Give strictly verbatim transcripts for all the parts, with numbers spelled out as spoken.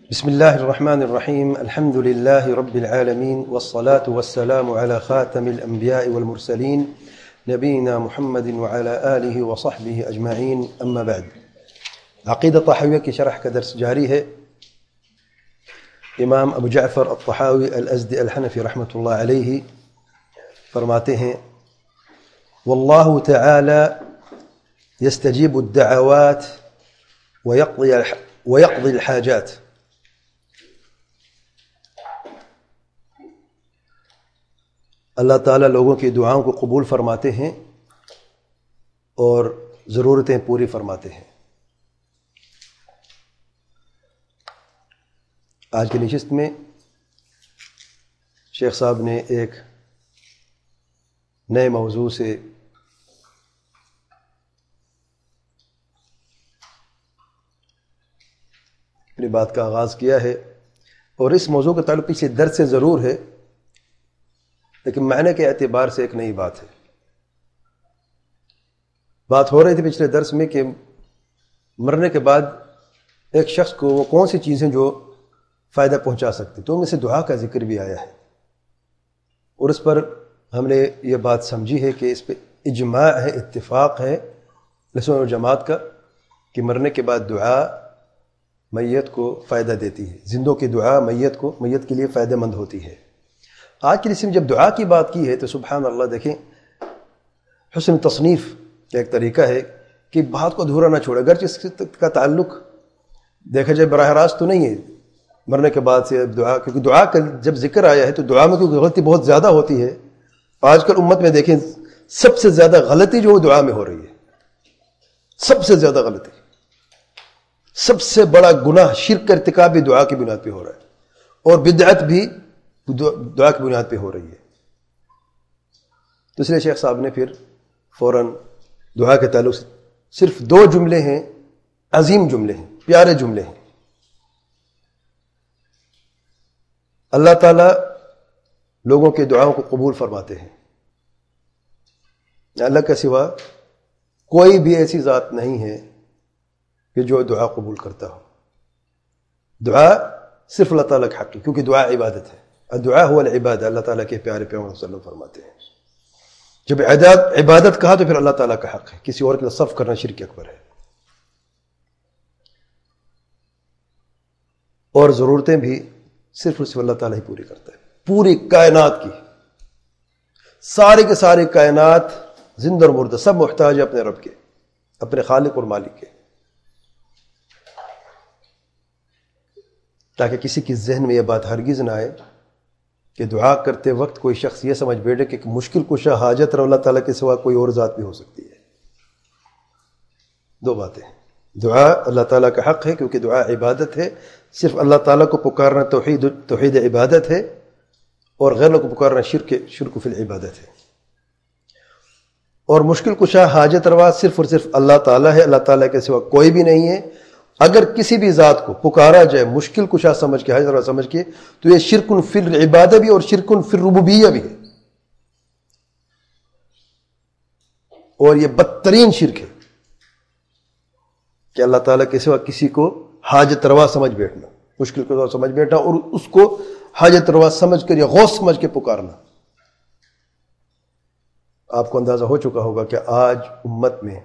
بسم الله الرحمن الرحيم. الحمد لله رب العالمين، والصلاة والسلام على خاتم الأنبياء والمرسلين نبينا محمد وعلى آله وصحبه أجمعين. أما بعد، عقيدة طحاوية کی شرح کا درس جاری ہے. امام ابو جعفر الطحاوی الازدی الحنفی رحمۃ اللہ علیہ فرماتے ہیں: واللہ تعالی يستجيب الدعوات ويقضي ويقضي الحاجات. اللہ تعالیٰ لوگوں کی دعاؤں کو قبول فرماتے ہیں اور ضرورتیں پوری فرماتے ہیں. آج کی نشست میں شیخ صاحب نے ایک نئے موضوع سے اپنی بات کا آغاز کیا ہے، اور اس موضوع کا تعلق پیچھے درس سے ضرور ہے، لیکن معنی کے اعتبار سے ایک نئی بات ہے. بات ہو رہی تھی پچھلے درس میں کہ مرنے کے بعد ایک شخص کو وہ کون سی چیزیں جو فائدہ پہنچا سکتی، تو ان میں سے دعا کا ذکر بھی آیا ہے، اور اس پر ہم نے یہ بات سمجھی ہے کہ اس پہ اجماع ہے، اتفاق ہے رسول اور جماعت کا کہ مرنے کے بعد دعا میت کو فائدہ دیتی ہے. زندوں کی دعا میت کو میت کے لیے فائدہ مند ہوتی ہے. آج کی رسم جب دعا کی بات کی ہے تو سبحان اللہ، دیکھیں حسن تصنیف کا ایک طریقہ ہے کہ بات کو ادھورا نہ چھوڑے، اگرچہ اس کا تعلق دیکھا جائے براہ راست تو نہیں ہے مرنے کے بعد سے دعا، کیونکہ دعا کا جب ذکر آیا ہے تو دعا میں کیونکہ غلطی بہت زیادہ ہوتی ہے. آج کل امت میں دیکھیں سب سے زیادہ غلطی جو دعا میں ہو رہی ہے، سب سے زیادہ غلطی، سب سے بڑا گناہ شرک کا ارتکاب بھی دعا کی بنیاد پہ ہو رہا ہے، اور بدعت بھی دعا کی بنیاد پہ ہو رہی ہے. تو اس لیے شیخ صاحب نے پھر فوراً دعا کے تعلق سے صرف دو جملے ہیں، عظیم جملے ہیں، پیارے جملے ہیں. اللہ تعالیٰ لوگوں کے دعاؤں کو قبول فرماتے ہیں. اللہ کے سوا کوئی بھی ایسی ذات نہیں ہے کہ جو دعا قبول کرتا ہو. دعا صرف اللہ تعالیٰ کا حق ہے، کیونکہ دعا عبادت ہے. الدعاء هو العبادہ، اللہ تعالیٰ کے پیارے پیغمبر صلی اللہ علیہ وسلم فرماتے ہیں. جب عبادت کہا تو پھر اللہ تعالیٰ کا حق ہے، کسی اور کے لیے صرف کرنا شرک اکبر ہے. اور ضرورتیں بھی صرف اور صرف اللہ تعالیٰ ہی پوری کرتا ہے. پوری کائنات کی، سارے کے سارے کائنات زندہ اور مردہ سب محتاج ہے اپنے رب کے، اپنے خالق اور مالک کے. تاکہ کسی کی ذہن میں یہ بات ہرگز نہ آئے کہ دعا کرتے وقت کوئی شخص یہ سمجھ بیٹھے کہ مشکل کشا حاجت اور اللہ تعالیٰ کے سوا کوئی اور ذات بھی ہو سکتی ہے. دو باتیں، دعا اللہ تعالیٰ کا حق ہے کیونکہ دعا عبادت ہے، صرف اللہ تعالیٰ کو پکارنا توحید توحید عبادت ہے، اور غیروں کو پکارنا شرک شرک فی العبادت ہے. اور مشکل کشا حاجت روا صرف اور صرف اللہ تعالیٰ ہے، اللہ تعالیٰ کے سوا کوئی بھی نہیں ہے. اگر کسی بھی ذات کو پکارا جائے مشکل کشا سمجھ کے، حاجت روا سمجھ کے، تو یہ شرک فی العبادہ بھی اور شرک فی الربوبیہ بھی ہے، اور یہ بدترین شرک ہے کہ اللہ تعالیٰ کے سوا کسی کو حاجت روا سمجھ بیٹھنا، مشکل کشا سمجھ بیٹھنا، اور اس کو حاجت روا سمجھ کر یا غوث سمجھ کے پکارنا. آپ کو اندازہ ہو چکا ہوگا کہ آج امت میں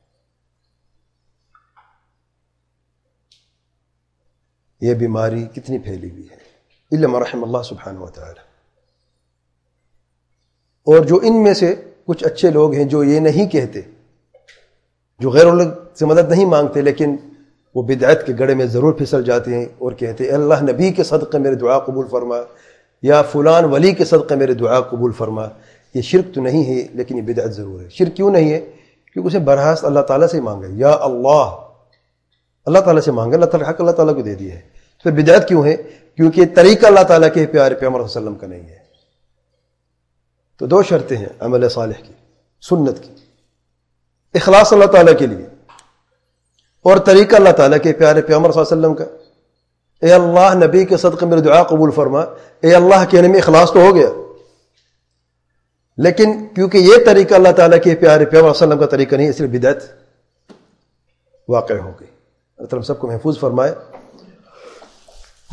یہ بیماری کتنی پھیلی ہوئی ہے، الا ما رحم اللہ سبحانہ و تعالی. اور جو ان میں سے کچھ اچھے لوگ ہیں جو یہ نہیں کہتے، جو غیر اللہ سے مدد نہیں مانگتے، لیکن وہ بدعت کے گڑھے میں ضرور پھسل جاتے ہیں اور کہتے ہیں اللہ نبی کے صدقے میرے دعا قبول فرما، یا فلان ولی کے صدقے میرے دعا قبول فرما. یہ شرک تو نہیں ہے لیکن یہ بدعت ضرور ہے. شرک کیوں نہیں ہے؟ کیونکہ اسے براہ اللہ تعالیٰ سے مانگا، یا اللہ اللہ تعالیٰ سے مانگا، اللہ تعالیٰ حق اللہ تعالیٰ کو دے دیا ہے. پھر بدعت کیوں ہے؟ کیونکہ یہ طریقہ اللہ تعالیٰ کے پیارے پیغمبر صلی اللہ علیہ وسلم کا نہیں ہے. تو دو شرطیں ہیں عمل صالح کی، سنت کی: اخلاص اللہ تعالیٰ کے لیے، اور طریقہ اللہ تعالیٰ کے پیارے پیغمبر صلی اللہ علیہ وسلم کا. اے اللہ نبی کے صدقے میری دعا قبول فرما، اے اللہ کہنے میں اخلاص تو ہو گیا، لیکن کیونکہ یہ طریقہ اللہ تعالیٰ کے پیارے پیغمبر صلی اللہ علیہ وسلم کا طریقہ نہیں، اس لیے بدعت واقع ہو گئی. اللہ تعالیٰ ہم سب کو محفوظ فرمائے.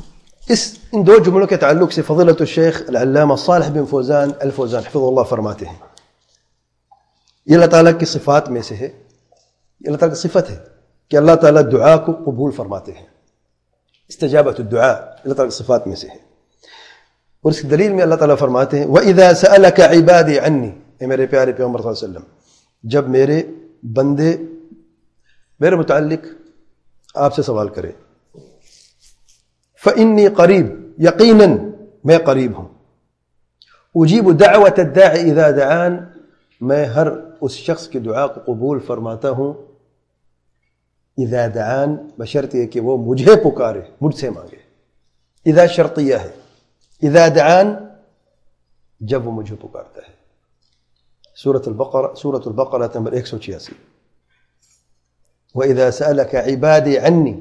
اس ان دو جملوں کے تعلق سے فضیلۃ الشیخ العلامہ صالح بن فوزان الفوزان حفظہ اللہ فرماتے ہیں یہ اللہ تعالیٰ کی صفات میں سے ہے، یہ اللہ تعالیٰ کی صفت ہے کہ اللہ تعالیٰ دعا کو قبول فرماتے ہیں، استجابت الدعاء اللہ تعالیٰ کی صفات میں سے ہے۔ اور اس کی دلیل میں اللہ تعالیٰ فرماتے ہیں وَإِذَا سَأَلَكَ عِبَادِي عَنِّي، اے میرے پیارے پیغمبر صلی اللہ علیہ وسلم، جب میرے بندے میرے متعلق آپ سے سوال کرے، فَإِنِّي قریب، یقیناً میں قریب ہوں، اجیب دعوت الداعی اذا دعان، میں ہر اس شخص کی دعا کو قبول فرماتا ہوں، اذا دعان بشرط یہ کہ وہ مجھے پکارے، مجھ سے مانگے، اذا شرطیہ ہے، اذا دعان جب وہ مجھے پکارتا ہے۔ سورۃ البقرہ سورۃ البقرہ نمبر ایک سو چھیاسی۔ وَإِذَا سَأَلَكَ عِبَادِي عَنِّي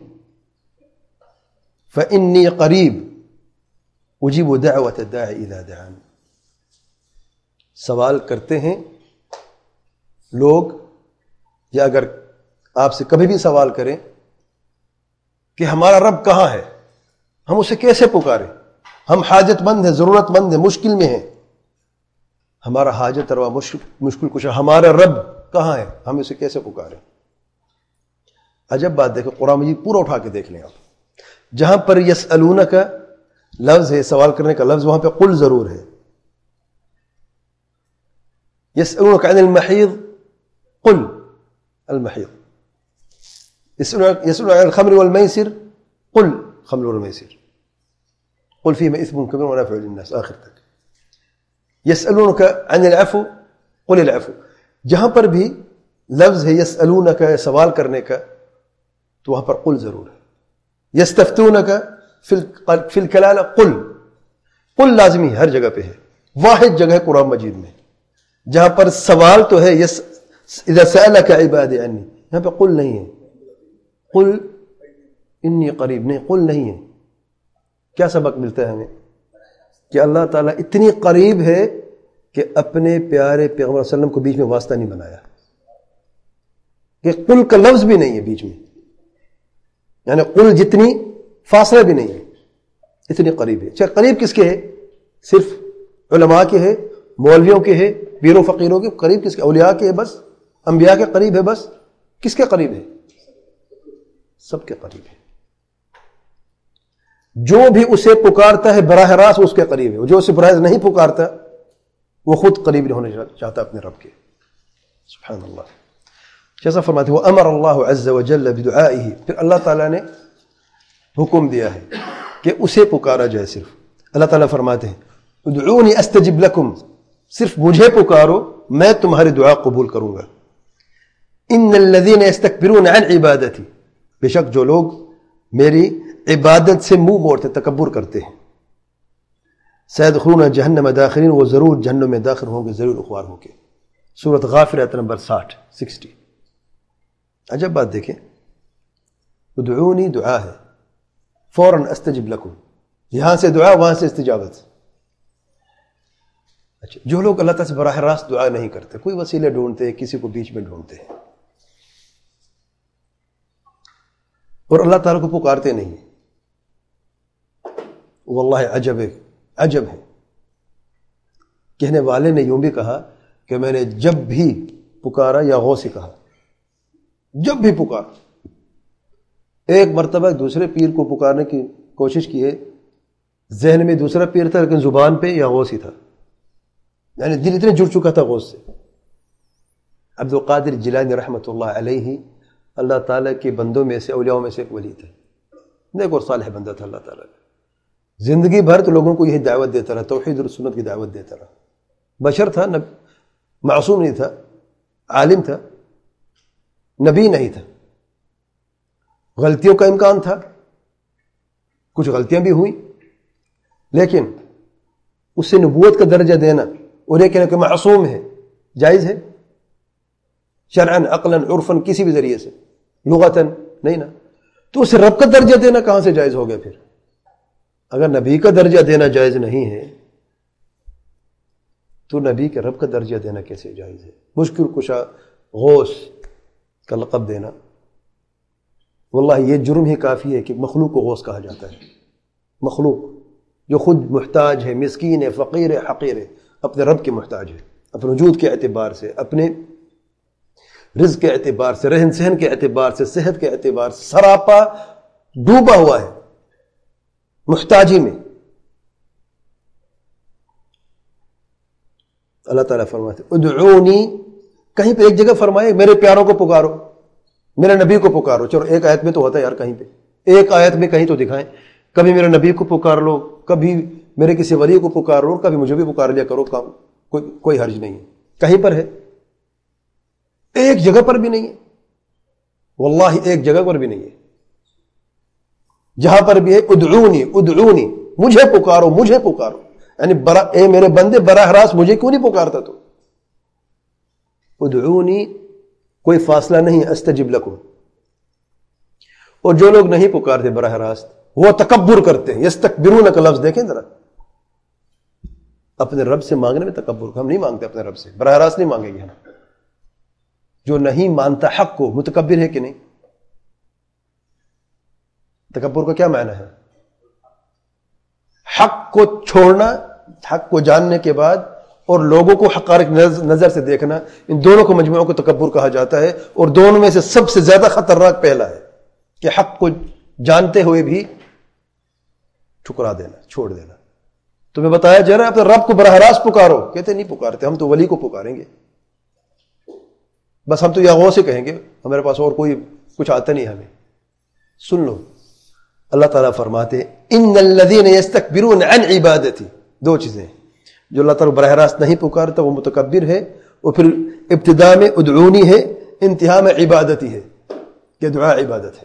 فَإِنِّي قَرِيب أُجِيبُ دَعْوَةَ الدَّاعِ إِذَا دَعَانِ۔ سوال کرتے ہیں لوگ، یا اگر آپ سے کبھی بھی سوال کریں کہ ہمارا رب کہاں ہے، ہم اسے کیسے پکاریں، ہم حاجت مند ہیں، ضرورت مند ہیں، مشکل میں ہیں، ہمارا حاجت روا مشکل کشا ہمارا رب کہاں ہے، ہم اسے کیسے پکاریں۔ عجب بات دیکھو، قرآن مجید پورا اٹھا کے دیکھ لیں آپ، جہاں پر یسألون کا لفظ ہے، سوال کرنے کا لفظ، وہاں پہ قل ضرور ہے۔ یسألونک عن المحیض قل المحیض، یسألونک عن الخمر والمیسر قل خمر والمیسر قل فیہما اثم کبیر ومنافع للناس، آخر تک۔ یسألونک عن العفو قل العفو، جہاں پر بھی لفظ ہے یسألونک سوال کرنے کا تو وہاں پر قل ضرور ہے۔ یستفتونک فی الکلالہ قل، قل لازمی ہر جگہ پہ ہے، واحد جگہ ہے قرآن مجید میں جہاں پر سوال تو ہے یس اذا سألک عبادی عنی، یہاں پہ قل نہیں ہے، قل انی قریب نہیں، قل نہیں ہے۔ کیا سبق ملتا ہے ہمیں؟ کہ اللہ تعالیٰ اتنی قریب ہے کہ اپنے پیارے پیغمبر صلی اللہ علیہ وسلم کو بیچ میں واسطہ نہیں بنایا، کہ قل کا لفظ بھی نہیں ہے بیچ میں، یعنی قل جتنی فاصلہ بھی نہیں ہے، اتنی قریب ہے۔ چاہے قریب کس کے ہے؟ صرف علماء کے ہے، مولویوں کے ہے، پیروں فقیروں کے قریب کس کے؟ اولیاء کے ہے بس، انبیاء کے قریب ہے بس، کس کے قریب ہے؟ سب کے قریب ہے۔ جو بھی اسے پکارتا ہے براہ راست اس کے قریب ہے، جو اسے براہ راست نہیں پکارتا وہ خود قریب نہیں ہونے چاہتا اپنے رب کے۔ سبحان اللہ۔ جیسا فرماتے ہیں وَأَمَرَ اللَّهُ عَزَّ وَجَلَّ بِدُعَائِهِ، پھر اللہ تعالیٰ نے حکم دیا ہے کہ اسے پکارا جائے صرف۔ اللہ تعالیٰ فرماتے ہیں ادعونی استجب لکم، صرف مجھے پکارو میں تمہاری دعا قبول کروں گا۔ ان الذین یستکبرون عن عبادتی، بے شک جو لوگ میری عبادت سے منہ موڑتے تکبر کرتے ہیں، سیدخلون جہنم داخرین، وہ ضرور جہنم میں داخل ہوں گے ضرور اخوار ہوں گے۔ سورۃ غافر آیت نمبر ساٹھ سکسٹی۔ عجب بات دیکھیں، ادعونی دعا ہے، فوراً استجب لکم، یہاں سے دعا وہاں سے استجابت۔ اچھا، جو لوگ اللہ تعالیٰ سے براہ راست دعا نہیں کرتے، کوئی وسیلے ڈھونڈتے ہیں، کسی کو بیچ میں ڈھونڈتے ہیں اور اللہ تعالیٰ کو پکارتے نہیں ہیں، واللہ عجب ہے، عجب ہے۔ کہنے والے نے یوں بھی کہا کہ میں نے جب بھی پکارا، یا غوث سے کہا جب بھی پکارا، ایک مرتبہ دوسرے پیر کو پکارنے کی کوشش کی ہے، ذہن میں دوسرا پیر تھا لیکن زبان پہ یا غوث ہی تھا، یعنی دل اتنے جڑ چکا تھا غوث سے۔ عبد القادر جیلانی رحمۃ اللہ علیہ اللہ تعالیٰ کے بندوں میں سے، اولیاء میں سے ایک ولی تھا، نیک اور صالح بندہ تھا اللہ تعالیٰ کا، زندگی بھر تو لوگوں کو یہی دعوت دیتا رہا، توحید اور سنت کی دعوت دیتا رہا۔ بشر تھا، معصوم نہیں تھا، عالم تھا، نبی نہیں تھا، غلطیوں کا امکان تھا، کچھ غلطیاں بھی ہوئیں، لیکن اسے نبوت کا درجہ دینا اور یہ کہنا کہ معصوم ہے جائز ہے؟ شرعاً، عقلاً، عرفاً، کسی بھی ذریعے سے، لغتاً نہیں نا، تو اسے رب کا درجہ دینا کہاں سے جائز ہو گیا؟ پھر اگر نبی کا درجہ دینا جائز نہیں ہے تو نبی کے رب کا درجہ دینا کیسے جائز ہے؟ مشکل کشا، غوث کا لقب دینا، واللہ یہ جرم ہی کافی ہے کہ مخلوق کو غوث کہا جاتا ہے، مخلوق جو خود محتاج ہے، مسکین ہے، فقیر ہے، حقیر ہے، اپنے رب کے محتاج ہے، اپنے وجود کے اعتبار سے، اپنے رزق کے اعتبار سے، رہن سہن کے اعتبار سے، صحت کے اعتبار سے سراپا ڈوبا ہوا ہے محتاجی میں. اللہ تعالیٰ فرماتے ادعونی، کہیں پہ ایک جگہ فرمائے میرے پیاروں کو پکارو، میرے نبی کو پکارو. چلو ایک آیت میں تو ہوتا ہے یار، کہیں پہ ایک آیت میں کہیں تو دکھائیں. کبھی میرے نبی کو پکار لو، کبھی میرے کسی ولی کو پکار لو، کبھی مجھے بھی پکار لیا کرو، کوئی کوئی حرج نہیں ہے. کہیں پر ہے؟ ایک جگہ پر بھی نہیں ہے، واللہ ایک جگہ پر بھی نہیں ہے. جہاں پر بھی ہے ادعونی ادعونی، مجھے پکارو مجھے پکارو، یعنی برا اے میرے بندے براہ راست مجھے کیوں نہیں پکارتا تو؟ ادعونی کوئی فاصلہ نہیں، استجب لکم. اور جو لوگ نہیں پکارتے براہ راست وہ تکبر کرتے ہیں. یستکبرون کا لفظ دیکھیں ذرا، اپنے رب سے مانگنے میں تکبر. ہم نہیں مانگتے اپنے رب سے، براہ راست نہیں مانگیں گے ہم. جو نہیں مانتا حق کو متکبر ہے کہ نہیں؟ تکبر کا کیا معنی ہے؟ حق کو چھوڑنا، حق کو جاننے کے بعد اور لوگوں کو حقارت نظر سے دیکھنا، ان دونوں کو مجموعوں کو تکبر کہا جاتا ہے. اور دونوں میں سے سب سے زیادہ خطرناک پہلا ہے کہ حق کو جانتے ہوئے بھی ٹھکرا دینا، چھوڑ دینا. تمہیں بتایا جا رہا ہے اپنے رب کو براہ راست پکارو، کہتے نہیں پکارتے، ہم تو ولی کو پکاریں گے، بس ہم تو یاغوں سے کہیں گے، ہمارے پاس اور کوئی کچھ آتا نہیں ہمیں. سن لو، اللہ تعالیٰ فرماتے ان الذین یستکبرون عن عبادتی، دو چیزیں. جو اللہ تعالیٰ براہ راست نہیں پکارتا وہ متکبر ہے، اور پھر ابتداء میں ادعونی ہے، انتہا میں عبادتی ہے کہ دعا عبادت ہے.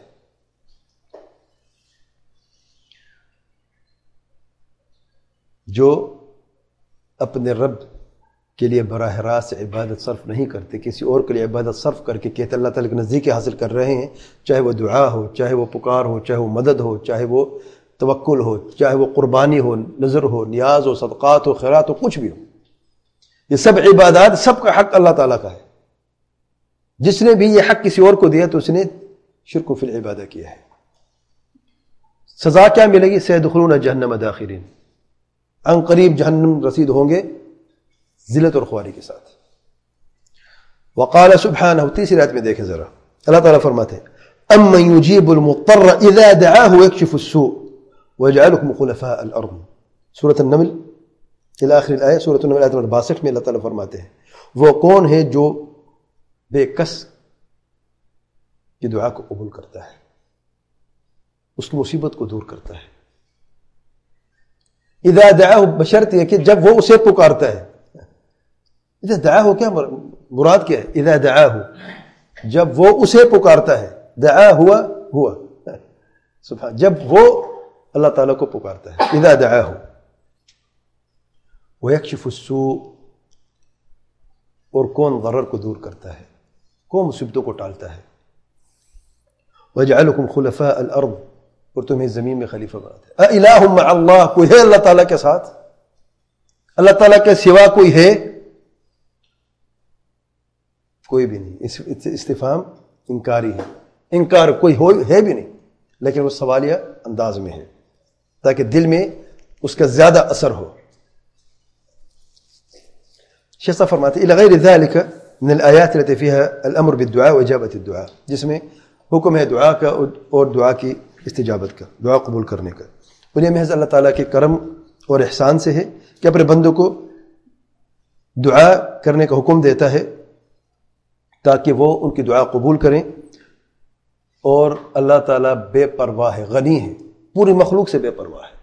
جو اپنے رب کے لیے براہ راست عبادت صرف نہیں کرتے، کسی اور کے لیے عبادت صرف کر کے کہتے اللہ تعالیٰ کے نزدیکی حاصل کر رہے ہیں، چاہے وہ دعا ہو، چاہے وہ پکار ہو، چاہے وہ مدد ہو، چاہے وہ توکل ہو، چاہے وہ قربانی ہو، نذر ہو، نیاز ہو، صدقات ہو، خیرات ہو، کچھ بھی ہو، یہ سب عبادات، سب کا حق اللہ تعالیٰ کا ہے. جس نے بھی یہ حق کسی اور کو دیا تو اس نے شرک فی العبادہ کیا ہے. سزا کیا ملے گی؟ سیدخلون جہنم داخرین، ان قریب جہنم رسید ہوں گے ذلت اور خواری کے ساتھ. وقال سبحانہ، تیسری آیت میں دیکھیں ذرا، اللہ تعالیٰ فرماتے ہیں امن یجیب المضطر اذا دعاہ ویکشف السوء ویجعلکم خلفاء الارض. سورۃ النمل الى آخر الآیہ، سورۃ النمل آیت نمبر باسٹھ میں اللہ تعالیٰ فرماتے ہیں وہ کون ہے جو بے کس کی دعا کو قبول کرتا ہے، اس کی مصیبت کو دور کرتا ہے. اذا دعاہ بشرط یہ کہ جب وہ اسے پکارتا ہے. اذا دعاہ کیا مراد کیا ہے؟ اذا دعاہ جب وہ اسے پکارتا ہے، دعا ہوا ہوا سبحان، جب وہ اللہ تعالیٰ کو پکارتا ہے. اذا دعاہ ویکشف السوء، اور کون ضرر کو دور کرتا ہے، کون مصیبتوں کو ٹالتا ہے. وَيَجْعَلُكُمْ خُلَفَاءَ الْأَرْضِ، اور تمہیں زمین میں خلیفہ بناتے ہیں. اِلَٰهٌ مَّعَ اللَّهِ، کوئی ہے اللہ تعالیٰ کے ساتھ؟ اللہ تعالیٰ کے سوا کوئی ہے؟ کوئی بھی نہیں. استفہام انکاری ہے، انکار کوئی ہو ہے بھی نہیں، لیکن وہ سوالیہ انداز میں ہے تاکہ دل میں اس کا زیادہ اثر ہو. شیخ صاحب فرماتے ہیں إلى غير ذلك من الآيات التي فيها الأمر بالدعاء وإجابة الدعاء، جس میں حکم ہے دعا کا اور دعا کی استجابت کا، دعا قبول کرنے کا. اور یہ محض اللہ تعالیٰ کے کرم اور احسان سے ہے کہ اپنے بندوں کو دعا کرنے کا حکم دیتا ہے تاکہ وہ ان کی دعا قبول کریں. اور اللہ تعالیٰ بے پرواہ ہے، غنی ہے، پوری مخلوق سے بے پرواہ ہے.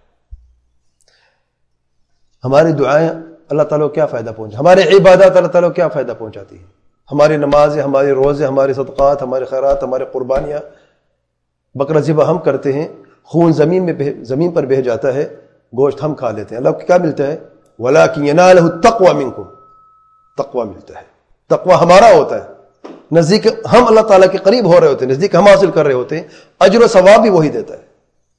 ہماری دعائیں اللہ تعالیٰ کو کیا فائدہ پہنچا، ہمارے عبادات اللہ تعالیٰ کو کیا فائدہ پہنچاتی ہیں؟ ہماری نمازیں، ہمارے روزے، ہمارے صدقات، ہمارے خیرات، ہمارے قربانیاں، بکرا ذبح ہم کرتے ہیں، خون زمین میں زمین پر بہہ جاتا ہے، گوشت ہم کھا لیتے ہیں، اللہ کو کیا ملتا ہے؟ وَلَٰكِن يَنَالُهُ التَّقْوَىٰ مِنكُمْ، تقوی ملتا ہے. تقوی ہمارا ہوتا ہے، نزدیک ہم اللہ تعالیٰ کے قریب ہو رہے ہوتے ہیں، نزدیک ہم حاصل کر رہے ہوتے ہیں، اجر و ثواب بھی وہی دیتا ہے.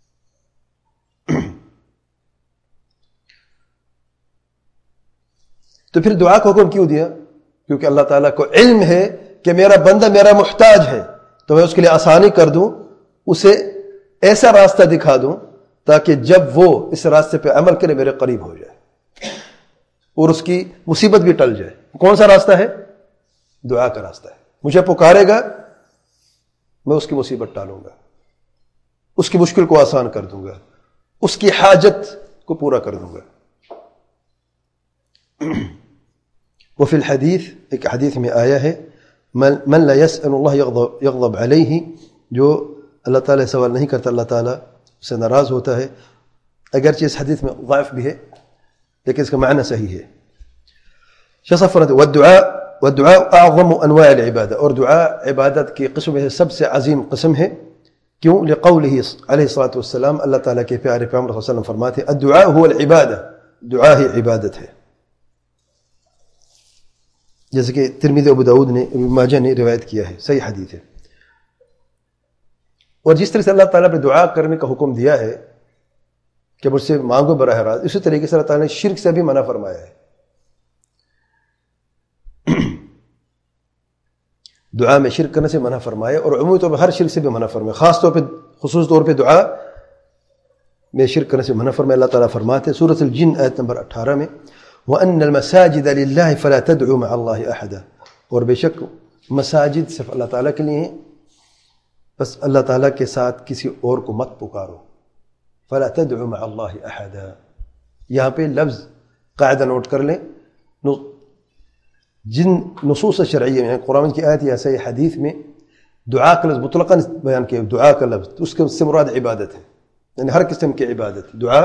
تو پھر دعا کو حکم کیوں دیا؟ کیونکہ اللہ تعالیٰ کو علم ہے کہ میرا بندہ میرا محتاج ہے، تو میں اس کے لیے آسانی کر دوں، اسے ایسا راستہ دکھا دوں تاکہ جب وہ اس راستے پہ عمل کرے میرے قریب ہو جائے اور اس کی مصیبت بھی ٹل جائے. کون سا راستہ ہے؟ دعا کا راستہ ہے. مجھے پکارے گا میں اس کی مصیبت ٹالوں گا, اس کی مشکل کو آسان کر دوں گا, اس کی حاجت کو پورا کر دوں گا. وفی الحدیث, ایک حدیث میں آیا ہے, من لا يسأل اللہ یغضب یغضب علیہ, جو اللہ تعالیٰ سوال نہیں کرتا اللہ تعالیٰ سے ناراض ہوتا ہے. اگرچہ اس حدیث میں ضعف بھی ہے لیکن اس کا معنی صحیح ہے. شخص فرماتے ہیں والدعاء والدعاء اعظم انواع العبادہ, اور دعا عبادت کی قسم ہے سب سے عظیم قسم ہے. کیوں؟ لقولہ علیہ الصلاۃ والسلام, اللہ تعالیٰ کے پیارے پیغمبر صلی اللہ علیہ وسلم فرماتے ہیں الدعاء هو العبادہ, دعا ہی عبادت ہے. جیسے کہ ترمذی ابو داؤد نے ابن ماجہ نے روایت کیا ہے, صحیح حدیث ہے. اور جس طرح سے اللہ تعالیٰ نے دعا کرنے کا حکم دیا ہے کہ مجھ سے مانگو براہ راست, اسی طریقے سے اللہ تعالیٰ نے شرک سے بھی منع فرمایا ہے. دعا میں شرک کرنے سے منع فرمایا, اور عمومی طور پر ہر شرک سے بھی منع فرمایا, خاص طور پہ خصوص طور پہ دعا میں شرک کرنے سے منع فرمایا. اللہ تعالیٰ فرماتے ہیں سورۃ الجن آیت نمبر اٹھارہ میں وَأَنَّ الْمَسَاجِدَ لِلَّهِ فَلَا تَدْعُوا مَعَ اللَّهِ أَحَدًا, اور بے شک مساجد صرف اللہ تعالیٰ کے لیے ہیں, بس اللہ تعالیٰ کے ساتھ کسی اور کو مت پکارو. فَلَا تَدْعُوا مَعَ اللَّهِ أَحَدًا, یہاں پہ لفظ قاعدہ نوٹ کر لیں, جن نصوص شرعیہ میں قرآن کی آیت یا صحیح حدیث میں دعا کا لفظ مطلقاً بیان کیا, دعا کا لفظ تو اس کے سے مراد عبادت ہے, یعنی ہر قسم کی عبادت. دعا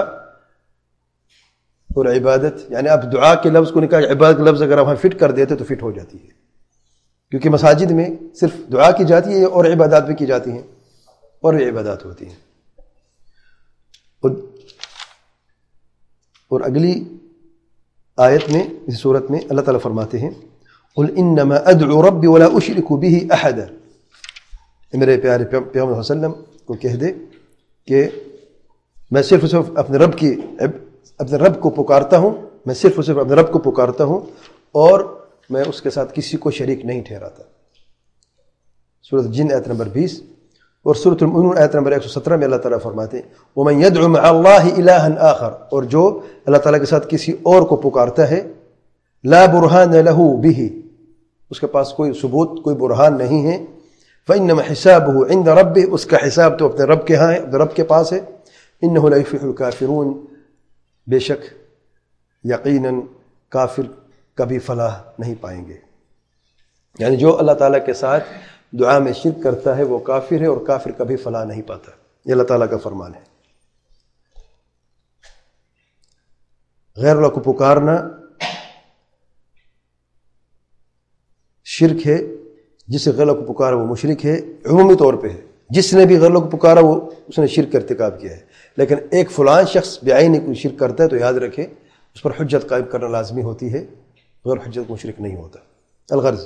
اور عبادت, یعنی آپ دعا کے لفظ کو نکال, عبادت کا لفظ اگر آپ فٹ کر دیتے تو فٹ ہو جاتی ہے, کیونکہ مساجد میں صرف دعا کی جاتی ہے اور عبادات بھی کی جاتی ہیں, اور بھی عبادات ہوتی ہیں. اور, اور اگلی آیت میں اس صورت میں اللہ تعالیٰ فرماتے ہیں قل انما ادعو ربی ولا اشرک به احدا, میرے پیارے پیغمبر صلی اللہ علیہ وسلم کو کہہ دے کہ میں صرف صرف اپنے رب کی اپنے رب کو پکارتا ہوں, میں صرف صرف اپنے رب کو پکارتا ہوں اور میں اس کے ساتھ کسی کو شریک نہیں ٹھہراتا. سورۃ الجن آیت نمبر بیس. اور سورۃ المؤمنون آیت نمبر ایک سو سترہ میں اللہ تعالیٰ فرماتے ہیں وَمَن يَدْعُ مَعَ اللَّهِ إِلَٰهًا آخر, اور جو اللہ تعالیٰ کے ساتھ کسی اور کو پکارتا ہے لا برہان له به, اس کے پاس کوئی ثبوت کوئی برہان نہیں ہے, فإنما حسابه عند ربه, اس کا حساب تو اپنے رب کے ہاں ہے, اپنے رب کے پاس ہے. إنه لا يفلح الكافرون, بے شک یقیناً کافر کبھی فلاح نہیں پائیں گے. یعنی جو اللہ تعالیٰ کے ساتھ دعا میں شرک کرتا ہے وہ کافر ہے, اور کافر کبھی فلاح نہیں پاتا. یہ اللہ تعالیٰ کا فرمان ہے. غیر اللہ کو پکارنا شرک ہے, جس سے غیر اللہ کو پکارا وہ مشرک ہے, عمومی طور پہ ہے. جس نے بھی غیر اللہ کو پکارا وہ اس نے شرک کا ارتکاب کیا ہے. لیکن ایک فلان شخص بعینی کوئی شرک کرتا ہے تو یاد رکھے اس پر حجت قائم کرنا لازمی ہوتی ہے, غیر حجت کو مشرک نہیں ہوتا. الغرض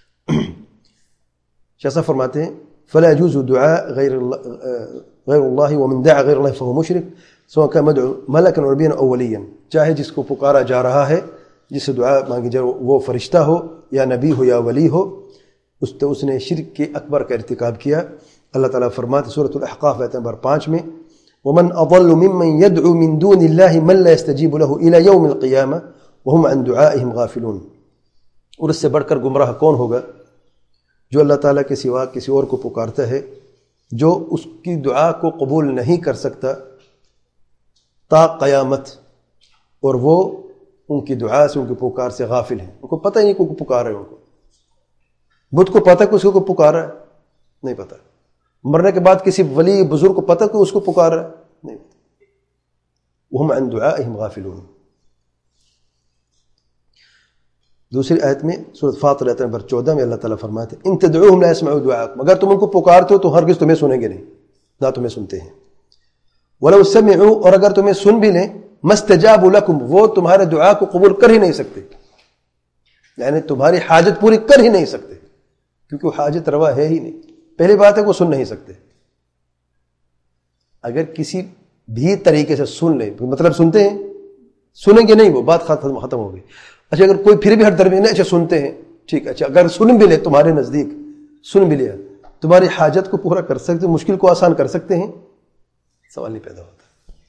شخص فرماتے ہیں فلا يجوز دعاء غیر غیر اللہ ومن دعا غیر اللہ فهو مشرک سواء كان مدعو ملکا او نبیا او ولیا, چاہے جس کو پکارا جا رہا ہے, جس سے دعا مانگی جا وہ فرشتہ ہو یا نبی ہو یا ولی ہو, اس تو اس نے شرک کے اکبر کا ارتکاب کیا. اللہ تعالیٰ فرماتے سورۃ الاحقاف آیت نمبر پانچ میں ومن اضل ممن يدعو من دون الله من لا يستجيب له الى يوم القيامه وهم عن دعائهم غافلون, اور اس سے بڑھ کر گمراہ کون ہوگا جو اللہ تعالیٰ کے سوا کسی اور کو پکارتا ہے جو اس کی دعا کو قبول نہیں کر سکتا تا قیامت, اور وہ ان کی دعا سے ان کی پکار سے غافل ہیں. ان کو پتہ ہی نہیں کو پکار رہے ہیں. ان کو بدھ کو پتہ کہ اس کو پکار رہا ہے, نہیں پتہ. مرنے کے بعد کسی ولی بزرگ کو پتہ کہ اس کو پکار رہا ہے, نہیں پتہ. وهم عن دعائهم غافلون. دوسری آیت میں سورۃ فاطر آیت نمبر چودہ میں اللہ تعالیٰ فرماتے ہیں ان تدعوهم لا يسمعوا دعاءكم, اگر تم ان کو پکارتے ہو تو ہرگز تمہیں سنیں گے نہیں, نہ تمہیں سنتے ہیں. ولو سمعوا, اور اگر تمہیں سن بھی لیں ما استجابوا لكم, وہ تمہارے دعا کو قبول کر ہی نہیں سکتے, یعنی تمہاری حاجت پوری کر ہی نہیں سکتے, کیونکہ وہ حاجت روا ہے ہی نہیں. پہلی بات ہے کہ وہ سن نہیں سکتے. اگر کسی بھی طریقے سے سن لیں, مطلب سنتے ہیں, سنیں گے نہیں, وہ بات ختم ختم ہو گئی. اچھا اگر کوئی پھر بھی ہر درمیان اچھا سنتے ہیں, ٹھیک, اچھا اگر سن بھی لے تمہارے نزدیک, سن بھی لیا, تمہاری حاجت کو پورا کر سکتے, مشکل کو آسان کر سکتے ہیں, سوال نہیں پیدا ہوتا.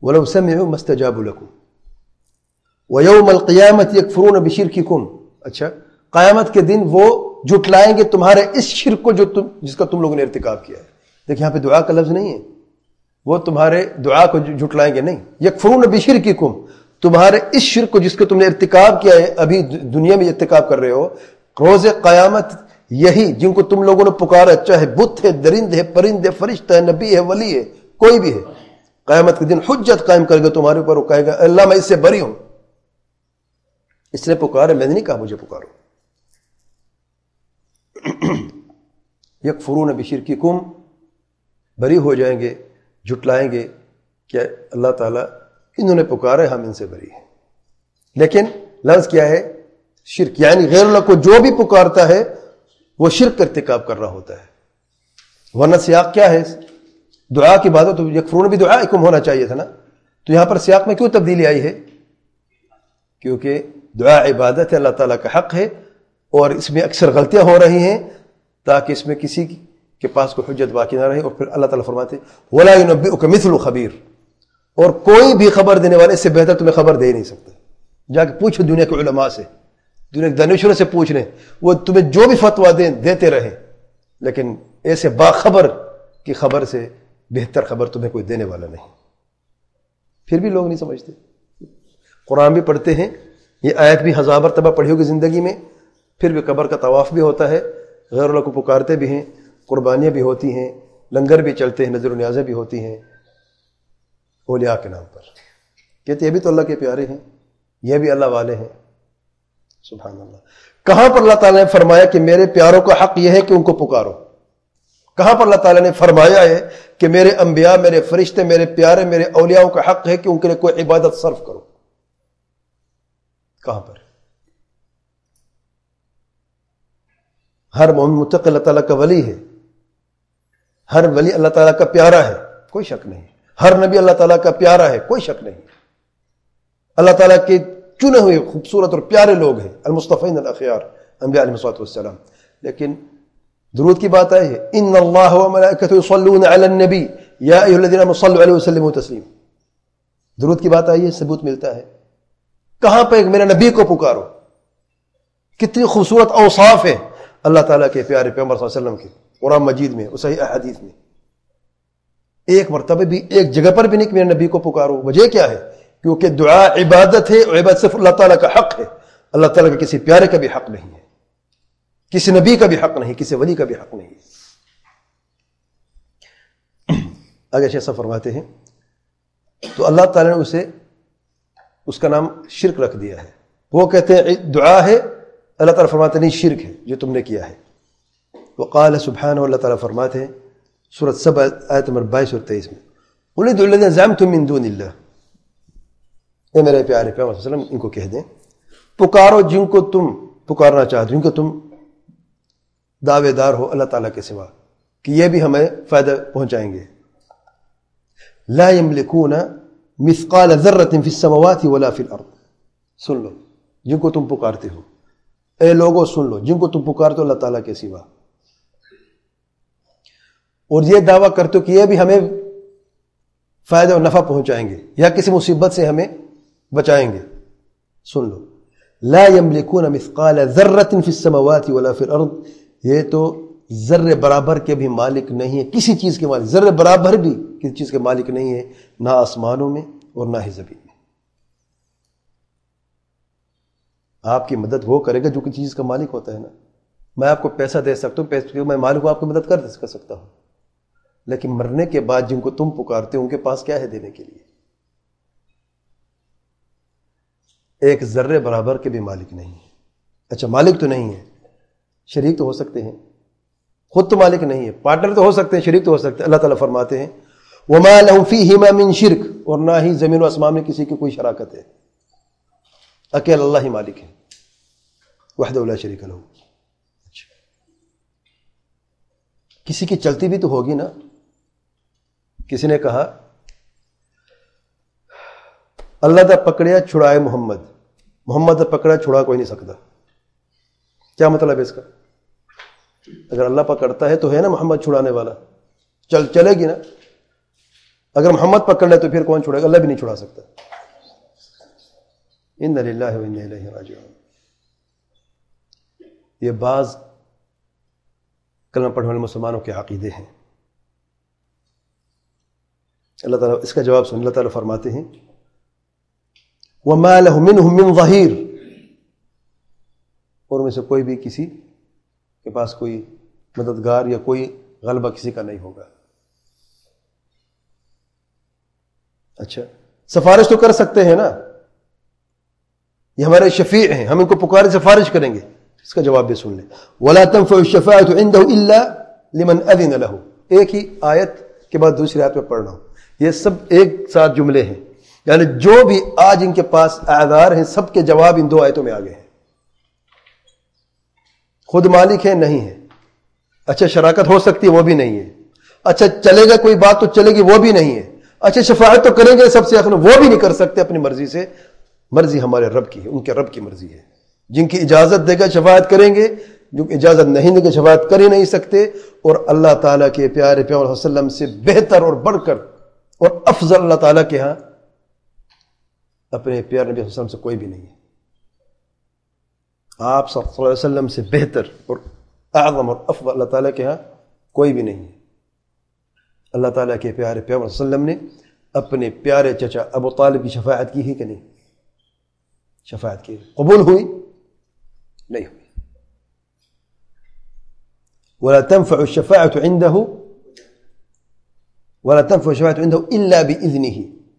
وَلَوْ سَمِعُوا مَا اسْتَجَابُوا لَكُمْ وَيَوْمَ الْقِيَامَةِ يَكْفُرُونَ بِشِرْكِكُمْ. اچھا، قیامت کے دن وہ جھٹلائیں گے تمہارے اس شرک کو جو تم جس کا تم لوگوں نے ارتکاب کیا ہے. دیکھیں یہاں پہ دعا کا لفظ نہیں ہے، وہ تمہارے دعا کو جھٹلائیں گے نہیں. یکفرون بشرککم، تمہارے اس شرک کو جس کو تم نے ارتکاب کیا ہے، ابھی دنیا میں ارتکاب کر رہے ہو، روز قیامت یہی جن کو تم لوگوں نے پکارا، چاہے بت ہے، درند ہے، پرند ہے، فرشتہ ہے، نبی ہے، ولی ہے، کوئی بھی ہے، قیامت کے دن حجت قائم کرے گا تمہارے اوپر. وہ کہے گا اللہ میں اس سے بری ہوں، اس نے پکارا، میں نے نہیں کہا مجھے پکارو. یکفرون بشرککم، بری ہو جائیں گے، جھٹلائیں گے کہ اللہ تعالیٰ انہوں نے پکارا، ہم ان سے بری ہیں. لیکن لفظ کیا ہے؟ شرک، یعنی غیر اللہ کو جو بھی پکارتا ہے وہ شرک کا ارتکاب کر رہا ہوتا ہے. ورنہ سیاق کیا ہے؟ دعا کی بات ہو تو یکفرون بھی دعائکم ہونا چاہیے تھا نا. تو یہاں پر سیاق میں کیوں تبدیلی آئی ہے؟ کیونکہ دعا عبادت ہے، اللہ تعالیٰ کا حق ہے، اور اس میں اکثر غلطیاں ہو رہی ہیں تاکہ اس میں کسی کے پاس کوئی حجت باقی نہ رہے. اور پھر اللہ تعالیٰ فرماتے وَلَا يُنَبِّئُكَ مِثْلُ خَبِيرٌ، اور کوئی بھی خبر دینے والے اس سے بہتر تمہیں خبر دے ہی نہیں سکتا. جا کے پوچھو دنیا کے علماء سے، دنیا کے دانشوروں سے پوچھ لیں، وہ تمہیں جو بھی فتویٰ دیں دیتے رہیں، لیکن ایسے باخبر کی خبر سے بہتر خبر تمہیں کوئی دینے والا نہیں. پھر بھی لوگ نہیں سمجھتے. قرآن بھی پڑھتے ہیں، یہ آیت بھی ہزار مرتبہ پڑھی ہوگی زندگی میں، پھر بھی قبر کا طواف بھی ہوتا ہے، غیر اللہ کو پکارتے بھی ہیں، قربانیاں بھی ہوتی ہیں، لنگر بھی چلتے ہیں، نظر و نیازیں بھی ہوتی ہیں اولیاء کے نام پر. کہتے یہ بھی تو اللہ کے پیارے ہیں، یہ بھی اللہ والے ہیں. سبحان اللہ. کہاں پر اللہ تعالیٰ نے فرمایا کہ میرے پیاروں کا حق یہ ہے کہ ان کو پکارو؟ کہاں پر اللہ تعالیٰ نے فرمایا ہے کہ میرے انبیاء، میرے فرشتے، میرے پیارے، میرے اولیاء کا حق ہے کہ ان کے لیے کوئی عبادت صرف کرو؟ کہاں پر؟ ہر مومن متقی اللہ تعالیٰ کا ولی ہے، ہر ولی اللہ تعالیٰ کا پیارا ہے، کوئی شک نہیں. ہر نبی اللہ تعالیٰ کا پیارا ہے، کوئی شک نہیں. اللہ تعالیٰ کے چنے ہوئے خوبصورت اور پیارے لوگ ہیں، المصطفین الاخیار، انبیاء علیہ السلام. لیکن درود کی بات آئی ہے، ان اللہ وملائکتہ یصلون علی النبی یا ایھا الذین آمنوا صلوا علیہ وسلموا تسلیما. درود کی بات آئی ہے، ثبوت ملتا ہے. کہاں پہ میرے نبی کو پکارو؟ کتنی خوبصورت اوصاف ہیں اللہ تعالیٰ کے پیارے پیغمبر صلی اللہ علیہ وسلم کے قرآن مجید میں اور صحیح احادیث میں. ایک مرتبہ بھی ایک جگہ پر بھی نہیں کہ میرے نبی کو پکارو. وجہ کیا ہے؟ کیونکہ دعا عبادت ہے، اور عبادت صرف اللہ تعالیٰ کا حق ہے. اللہ تعالیٰ کا کسی پیارے کا بھی حق نہیں ہے، کسی نبی کا بھی حق نہیں، کسی ولی کا بھی حق نہیں. اگر ایسا فرماتے ہیں تو اللہ تعالیٰ نے اسے اس کا نام شرک رکھ دیا ہے. وہ کہتے ہیں دعا ہے، اللہ تعالیٰ فرماتے نہیں شرک ہے جو تم نے کیا ہے. وقال سبحانہ، اللہ تعالیٰ فرماتے ہیں سورۃ سبع آیت نمبر بائیس اور تیئیس میں، قل ادعوا الذین زعمتم من دون اللہ. اے میرے پیارے پیغمبر صلی اللہ علیہ وسلم، ان کو کہہ دیں پکارو جن کو تم پکارنا چاہتے ہو، جن کو تم دعوے دار ہو اللہ تعالیٰ کے سوا کہ یہ بھی ہمیں فائدہ پہنچائیں گے. لا یملکون مثقال ذرۃ فی السماوات ولا فی الارض. سن لو جن کو تم پکارتے ہو، اے لوگوں سن لو جن کو تم پکارتے ہو اللہ تعالیٰ کے سوا، اور یہ دعویٰ کرتے ہو کہ یہ بھی ہمیں فائدہ و نفع پہنچائیں گے یا کسی مصیبت سے ہمیں بچائیں گے. سن لو، لا یملکون مثقال ذرۃ فی السماوات ولا فی الارض. یہ تو ذرے برابر کے بھی مالک نہیں ہے، کسی چیز کے مالک، ذرے برابر بھی کسی چیز کے مالک نہیں ہے، نہ آسمانوں میں اور نہ ہی زمین میں. آپ کی مدد وہ کرے گا جو کسی چیز کا مالک ہوتا ہے نا. میں آپ کو پیسہ دے سکتا ہوں، پیسے میں مالک ہوں، آپ کی مدد کر سکتا ہوں، لیکن مرنے کے بعد جن کو تم پکارتے ہو ان کے پاس کیا ہے دینے کے لیے؟ ایک ذرے برابر کے بھی مالک نہیں ہے. اچھا مالک تو نہیں ہے، شریک تو ہو سکتے ہیں، خود تو مالک نہیں ہے، پارٹنر تو ہو سکتے ہیں، شریک تو ہو سکتے ہیں. اللہ تعالیٰ فرماتے ہیں وَمَا لَهُمْ فِيهِمَا مِنْ شِرْك، اور نہ ہی زمین و آسمان میں کسی کی کوئی شراکت ہے. اکیلا اللہ ہی مالک ہے، وحدہ لا شریک لہ. اچھا کسی کی چلتی بھی تو ہوگی نا. کسی نے کہا اللہ دا پکڑیا چھڑائے محمد، محمد دا پکڑا چھڑا کوئی نہیں سکتا. کیا مطلب ہے اس کا؟ اگر اللہ پکڑتا ہے تو ہے نا محمد چھڑانے والا، چل چلے گی نا. اگر محمد پکڑ لے تو پھر کون چھوڑے گا؟ اللہ بھی نہیں چھڑا سکتا. انا للہ و انا الیہ راجعون. یہ بعض کلمہ پڑھنے والے مسلمانوں کے عقیدے ہیں. اللہ تعالیٰ اس کا جواب سن. اللہ تعالیٰ فرماتے ہیں وَمَا لَهُ مِنْهُمْ مِنْ ظَهِيرٍ، اور میں سے کوئی بھی کسی کے پاس کوئی مددگار یا کوئی غلبہ کسی کا نہیں ہوگا. اچھا، سفارش تو کر سکتے ہیں نا، یہ ہمارے شفیع ہیں، ہم ان کو پکارے سفارش کریں گے. اس کا جواب بھی سن لیں. وَلَا تَنْفَعُ الشَّفَاعَةُ عِنْدَهُ إِلَّا لِمَنْ أَذِنَ لَهُ. ایک ہی آیت کے بعد دوسری آیت میں پڑھ رہا ہوں، یہ سب ایک ساتھ جملے ہیں، یعنی جو بھی آج ان کے پاس اعذار ہیں سب کے جواب ان دو آیتوں میں آگے ہیں. خود مالک ہے نہیں ہے، اچھا شراکت ہو سکتی ہے وہ بھی نہیں ہے، اچھا چلے گا کوئی بات تو چلے گی وہ بھی نہیں ہے، اچھا شفاعت تو کریں گے سب سے آخر وہ بھی نہیں کر سکتے اپنی مرضی سے. مرضی ہمارے رب کی ہے، ان کے رب کی مرضی ہے. جن کی اجازت دے گا شفاعت کریں گے، جو اجازت نہیں دے گا شفاعت کر ہی نہیں سکتے. اور اللہ تعالیٰ کے پیارے پیغمبر صلی اللہ علیہ وسلم سے بہتر اور بڑھ کر اور افضل اللہ تعالیٰ کے ہاں اپنے پیارے نبی صلی اللہ علیہ وسلم سے کوئی بھی نہیں ہے. آپ صلی اللہ علیہ وسلم سے بہتر اور اعظم اور افضل اللہ تعالیٰ کے ہاں کوئی بھی نہیں ہے. اللہ تعالیٰ کے پیارے پیغمبر صلی اللہ علیہ وسلم نے اپنے پیارے چچا ابو طالب کی شفاعت کی ہے کہ نہیں؟ شفاعت کی، قبول ہوئی؟ نہیں ہوئی. ولا تنفع الشفاعة عنده ولا تنفع الشفاعة عنده إلا بإذنه.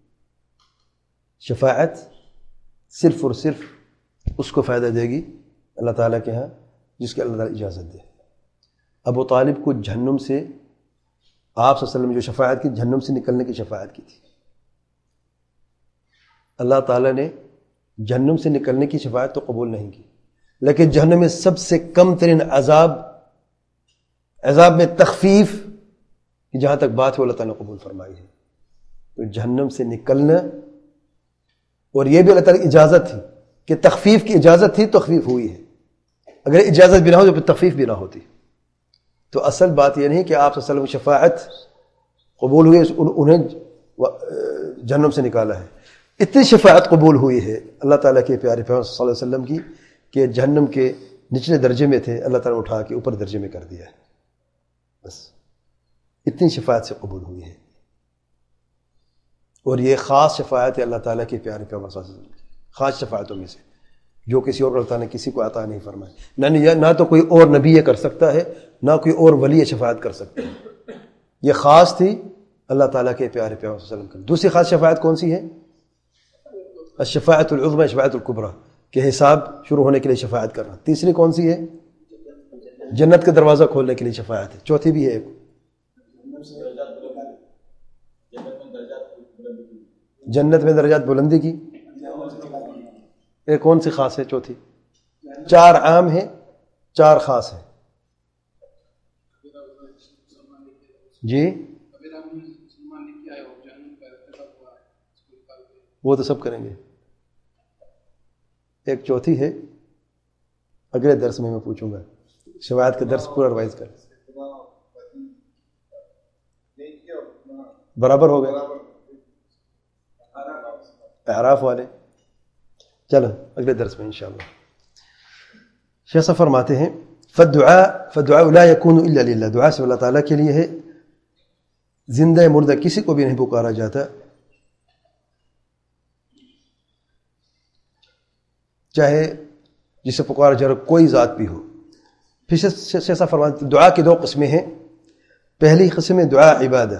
شفاعت صرف اور صرف اس کو فائدہ دے گی اللہ تعالیٰ کے ہاں جس کے اللہ تعالیٰ اجازت دے. ابو طالب کو جہنم سے آپ صلی اللہ علیہ وسلم نے جو شفاعت کی، جہنم سے نکلنے کی شفاعت کی تھی. اللہ تعالیٰ نے جہنم سے نکلنے کی شفاعت تو قبول نہیں کی، لیکن جہنم میں سب سے کم ترین عذاب عذاب میں تخفیف کی جہاں تک بات ہے اللہ تعالیٰ نے قبول فرمائی ہے. تو جہنم سے نکلنا، اور یہ بھی اللہ تعالیٰ کی اجازت تھی کہ تخفیف کی اجازت تھی، تخفیف ہوئی ہے. اگر اجازت بھی نہ ہو تو پھر تخفیف بھی نہ ہوتی. تو اصل بات یہ نہیں کہ آپ صلی اللہ علیہ وسلم کی شفاعت قبول ہوئی انہیں جہنم سے نکالا ہے. اتنی شفاعت قبول ہوئی ہے اللہ تعالیٰ کے پیارے پیغمبر صلی اللہ علیہ وسلم کی کہ جہنم کے نچلے درجے میں تھے، اللہ تعالیٰ نے اٹھا کے اوپر درجے میں کر دیا ہے. بس اتنی شفاعت سے قبول ہوئی ہے. اور یہ خاص شفاعت ہے اللہ تعالیٰ کے پیارے پیغمبر صلی اللہ علیہ وسلم کی، خاص شفاعتوں میں سے جو کسی اور اللہ تعالیٰ نے کسی کو عطا نہیں فرمائی. نہ نہ تو کوئی اور نبی یہ کر سکتا ہے، نہ کوئی اور ولی شفاعت کر سکتا ہے. یہ خاص تھی اللہ تعالیٰ کے پیارے پیغمبر صلی اللہ علیہ وسلم کی. دوسری خاص شفاعت کون سی ہے؟ الشفاعت العظمی، شفاعت الکبریٰ، کہ حساب شروع ہونے کے لیے شفاعت کرنا. تیسری کون سی ہے؟ جنت کا دروازہ کھولنے کے لیے شفاعت ہے. چوتھی بھی ہے ایک، جنت میں درجات بلندی کی. ایک کون سی خاص ہے چوتھی؟ چار عام ہیں، چار خاص ہیں. جی وہ تو سب کریں گے. ایک چوتھی ہے، اگلے درس میں میں پوچھوں گا. شفاعت کا درس پورا ریوائز کر. برابر ہو گئے اعراف والے. چلو اگلے درس میں انشاءاللہ. شیخ صاحب فرماتے ہیں فالدعاء فالدعاء لا يكون الا لله. دعا سے اللہ تعالیٰ کے لیے ہے، زندہ مردہ کسی کو بھی نہیں پکارا جاتا. چاہے جسے پکارا جا رہا کوئی ذات بھی ہو. پھر شیخ صاحب فرماتے ہیں دعا کی دو قسمیں ہیں. پہلی قسم ہے دعا عبادہ،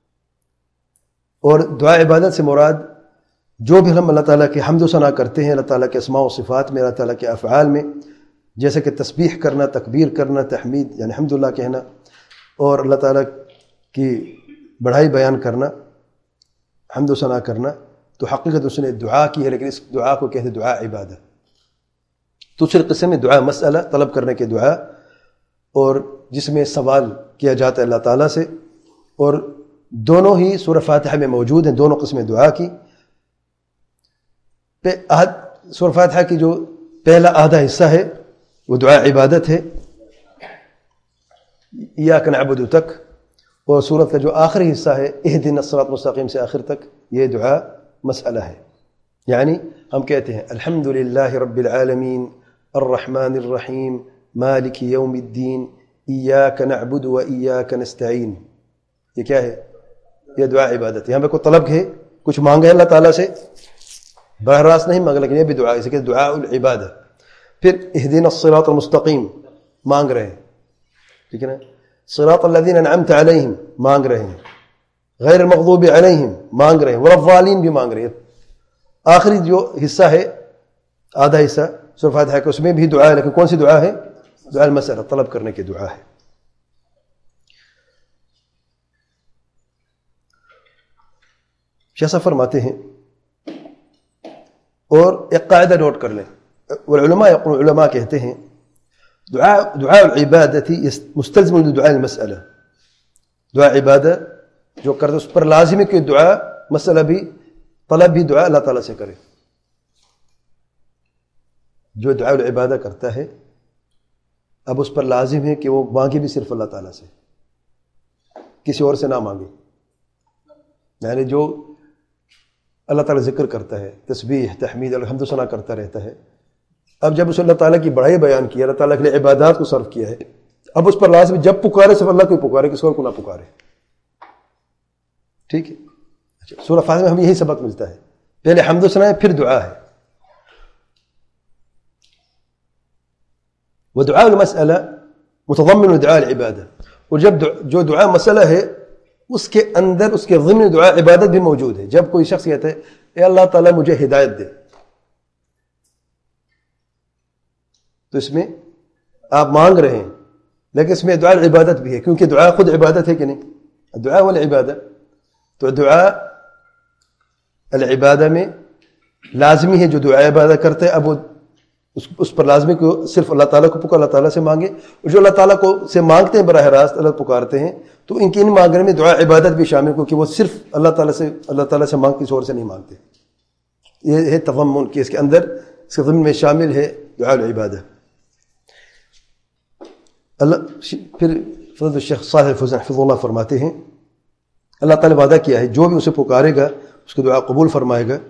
اور دعا عبادت سے مراد جو بھی ہم اللہ تعالیٰ کے حمد و ثنا کرتے ہیں، اللہ تعالیٰ کے اسماء و صفات میں، اللہ تعالیٰ کے افعال میں، جیسے کہ تسبیح کرنا، تکبیر کرنا، تحمید یعنی الحمدللہ کہنا، اور اللہ تعالیٰ کی بڑائی بیان کرنا، حمد و ثنا کرنا، تو حقیقت اس نے دعا کی ہے، لیکن اس دعا کو کہتے ہیں دعا عبادہ. دوسری قسم میں دعا مسئلہ، طلب کرنے کے دعا، اور جس میں سوال کیا جاتا ہے اللہ تعالیٰ سے. اور دونوں ہی سورہ فاتحہ میں موجود ہیں، دونوں قسمیں دعا کی. سورہ فاتحہ کی جو پہلا آدھا حصہ ہے وہ دعا عبادت ہے، ایاک نعبد تک، اور سورت کا جو آخری حصہ ہے اہدنا الصراط المستقیم سے آخر تک یہ دعا مسئلہ ہے. یعنی ہم کہتے ہیں الحمد للہ رب العالمین الرحمن الرحیم مالک یوم الدین ایاک نعبد و ایاک نستعین. یہ کیا ہے؟ یہ دعا عبادت ہے. یہاں پہ کوئی طلب ہے، کچھ مانگا ہے اللہ تعالیٰ سے، براہ راست نہیں مانگا، لیکن یہ بھی دعا ہے، اسے کہ دعا العبادہ. پھر اہدنا الصراط المستقیم مانگ رہے ہیں، ٹھیک ہے نا. صراط الذین انعمت علیہم مانگ رہے ہیں، غیر المغضوب علیہم مانگ رہے ہیں، والضالین بھی مانگ رہے ہیں. آخری جو حصہ ہے، آدھا حصہ سورۃ فاتحہ کا، اس میں بھی دعا ہے، لیکن کون سی دعا ہے؟ دعا المسألہ، طلب کرنے کی دعا ہے. شیخ فرماتے ہیں اور ایک قاعدہ نوٹ کر لیں. والعلماء يقولون، علماء کہتے ہیں دعا دعاء العبادت مستلزم لدعاء المسألہ. دعا عبادت جو کرتے اس پر لازم ہے کہ دعا مسئلہ بھی، طلب بھی دعا اللہ تعالیٰ سے کرے. جو دعا العبادت کرتا ہے اب اس پر لازم ہے کہ وہ مانگے بھی صرف اللہ تعالیٰ سے، کسی اور سے نہ مانگے. یعنی جو اللہ تعالیٰ ذکر کرتا ہے، تسبیح تحمید الحمد ثنا کرتا رہتا ہے، اب جب اس اللہ تعالیٰ کی بڑائی بیان کیا، اللہ تعالیٰ کے لیے عبادات کو صرف کیا ہے، اب اس پر لازم جب پکارے صرف اللہ کو پکارے، کسی اور کو نہ پکارے. ٹھیک ہے. اچھا، سورہ فاتحہ میں ہمیں یہی سبق ملتا ہے، پہلے حمد و ثنا ہے، پھر دعا ہے. ودعاء المسألہ متضمن دعاء العبادہ، اور جب جو دعا مسئلہ ہے اس کے اندر اس کے ضمن دعا عبادت بھی موجود ہے. جب کوئی شخص کہتا ہے اے اللہ تعالیٰ مجھے ہدایت دے، تو اس میں آپ مانگ رہے ہیں، لیکن اس میں دعا العبادت بھی ہے، کیونکہ دعا خود عبادت ہے کہ نہیں؟ دعا والعبادت. تو دعا العبادہ میں لازمی ہے جو دعا عبادت کرتے ہیں، اب وہ اس پر لازمی کو صرف اللہ تعالیٰ کو پکار، اللہ تعالیٰ سے مانگے. اور جو اللہ تعالیٰ کو سے مانگتے ہیں براہ راست، اللہ پکارتے ہیں، تو ان کی ان مانگنے میں دعا عبادت بھی شامل، کیونکہ وہ صرف اللہ تعالیٰ سے اللہ تعالیٰ سے مانگ کسی اور سے نہیں مانگتے. یہ ہے تضمن کہ اس کے اندر اس کے ضمن میں شامل ہے دعا العبادہ. اللہ پھر فضل الشیخ صالح الفوزان حفظہ اللہ فرماتے ہیں اللہ تعالیٰ وعدہ کیا ہے جو بھی اسے پکارے گا اس کو دعا قبول فرمائے گا.